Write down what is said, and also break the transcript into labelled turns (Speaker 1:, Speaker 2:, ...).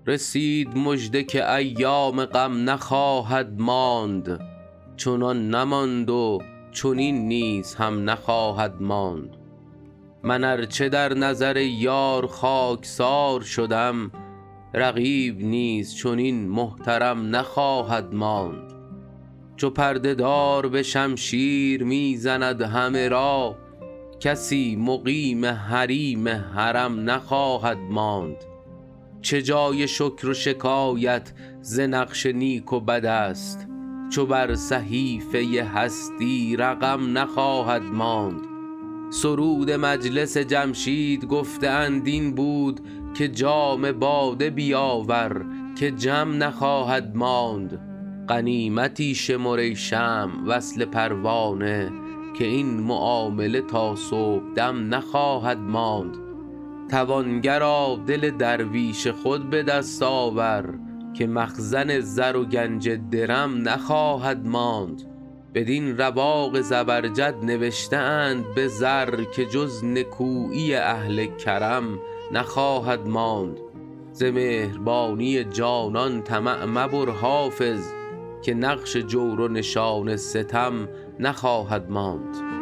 Speaker 1: رسید مژده که ایام غم نخواهد ماند، چنان نماند و چنین نیز هم نخواهد ماند. من ارچه در نظر یار خاکسار شدم، رقیب نیز چنین محترم نخواهد ماند. چو پرده دار به شمشیر میزند همه را، کسی مقیم حریم حرم نخواهد ماند. چه جای شکر و شکایت ز نقش نیک و بد است، چو بر صحیفه هستی رقم نخواهد ماند. سرود مجلس جمشید گفته اند این بود، که جام باده بیاور که جم نخواهد ماند. غنیمتی شمر ای شمع وصل پروانه، که این معامله تا صبحدم نخواهد ماند. توانگرا دل درویش خود به دست آور، که مخزن زر و گنج درم نخواهد ماند. بدین رواق زبرجد نوشته اند به زر، که جز نکویی اهل کرم نخواهد ماند. ز مهربانی جانان طمع مبر حافظ، که نقش جور و نشان ستم نخواهد ماند.